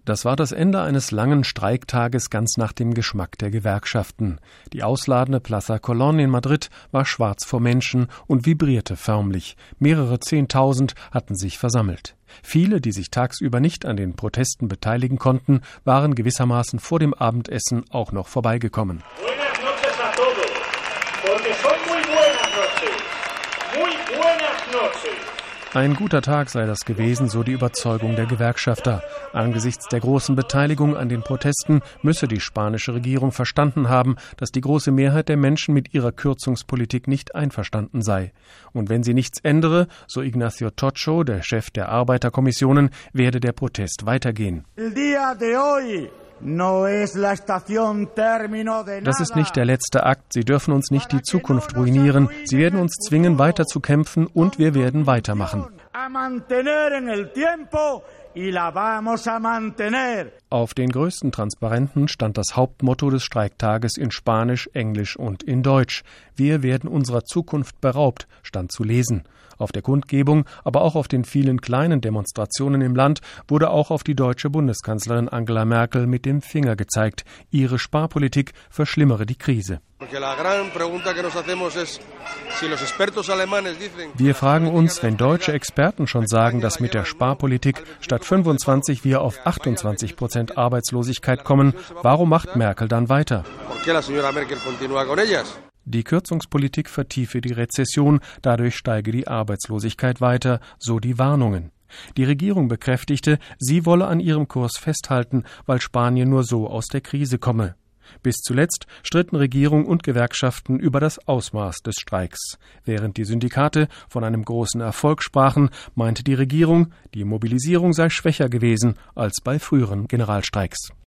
Das war das Ende eines langen Streiktages ganz nach dem Geschmack der Gewerkschaften. Die ausladende Plaza Colón in Madrid war schwarz vor Menschen und vibrierte förmlich. Mehrere 10.000 hatten sich versammelt. Viele, die sich tagsüber nicht an den Protesten beteiligen konnten, waren gewissermaßen vor dem Abendessen auch noch vorbeigekommen. Buenas noches a todos, porque son muy buenas noches. Muy buenas noches. Ein guter Tag sei das gewesen, so die Überzeugung der Gewerkschafter. Angesichts der großen Beteiligung an den Protesten müsse die spanische Regierung verstanden haben, dass die große Mehrheit der Menschen mit ihrer Kürzungspolitik nicht einverstanden sei. Und wenn sie nichts ändere, so Ignacio Tocho, der Chef der Arbeiterkommissionen, werde der Protest weitergehen. Das ist nicht der letzte Akt. Sie dürfen uns nicht die Zukunft ruinieren. Sie werden uns zwingen, weiter zu kämpfen, und wir werden weitermachen. Auf den größten Transparenten stand das Hauptmotto des Streiktages in Spanisch, Englisch und in Deutsch. Wir werden unserer Zukunft beraubt, stand zu lesen. Auf der Kundgebung, aber auch auf den vielen kleinen Demonstrationen im Land wurde auch auf die deutsche Bundeskanzlerin Angela Merkel mit dem Finger gezeigt. Ihre Sparpolitik verschlimmere die Krise. Wir fragen uns, wenn deutsche Experten schon sagen, dass mit der Sparpolitik statt 25 wir auf 28% Arbeitslosigkeit kommen, warum macht Merkel dann weiter? Die Kürzungspolitik vertiefe die Rezession, dadurch steige die Arbeitslosigkeit weiter, so die Warnungen. Die Regierung bekräftigte, sie wolle an ihrem Kurs festhalten, weil Spanien nur so aus der Krise komme. Bis zuletzt stritten Regierung und Gewerkschaften über das Ausmaß des Streiks. Während die Syndikate von einem großen Erfolg sprachen, meinte die Regierung, die Mobilisierung sei schwächer gewesen als bei früheren Generalstreiks.